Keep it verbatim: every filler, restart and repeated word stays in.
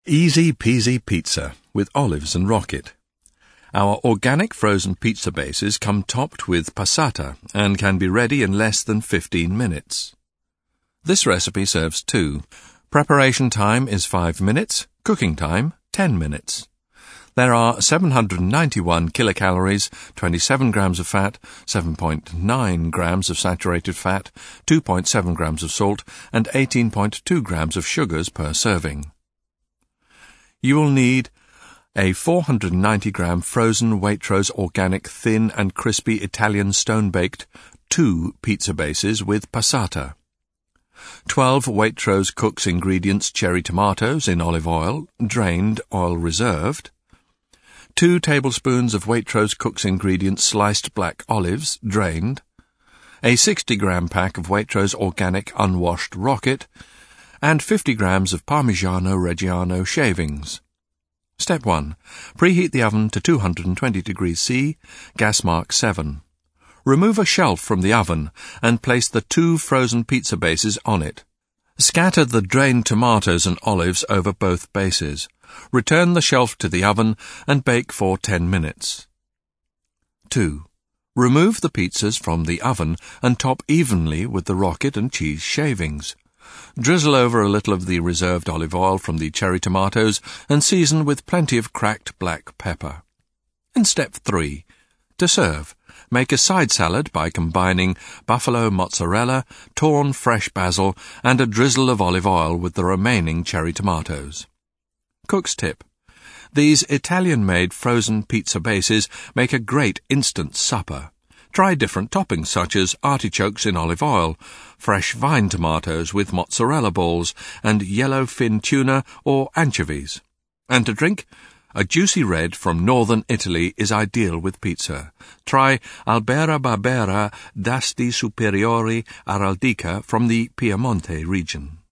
Easy Peasy Pizza with olives and rocket. Our organic frozen pizza bases come topped with passata and can be ready in less than fifteen minutes. This recipe serves two. Preparation time is five minutes, cooking time ten minutes. There are seven hundred ninety-one kilocalories, twenty-seven grams of fat, seven point nine grams of saturated fat, two point seven grams of salt, and eighteen point two grams of sugars per serving. You will need a four hundred ninety gram frozen Waitrose organic thin and crispy Italian stone-baked two pizza bases with passata, twelve Waitrose Cook's Ingredients cherry tomatoes in olive oil, drained, oil reserved, two tablespoons of Waitrose Cook's Ingredients sliced black olives, drained, a sixty gram pack of Waitrose organic unwashed rocket, and fifty grams of Parmigiano Reggiano shavings. Step one. Preheat the oven to two hundred twenty degrees C, gas mark seven. Remove a shelf from the oven and place the two frozen pizza bases on it. Scatter the drained tomatoes and olives over both bases. Return the shelf to the oven and bake for ten minutes. two. Remove the pizzas from the oven and top evenly with the rocket and cheese shavings. Drizzle over a little of the reserved olive oil from the cherry tomatoes and season with plenty of cracked black pepper. In step three. To serve, make a side salad by combining buffalo mozzarella, torn fresh basil, and a drizzle of olive oil with the remaining cherry tomatoes. Cook's tip. These Italian-made frozen pizza bases make a great instant supper. Try different toppings such as artichokes in olive oil, fresh vine tomatoes with mozzarella balls, and yellow fin tuna or anchovies. And to drink, a juicy red from northern Italy is ideal with pizza. Try Albera Barbera d'Asti Superiore Araldica from the Piemonte region.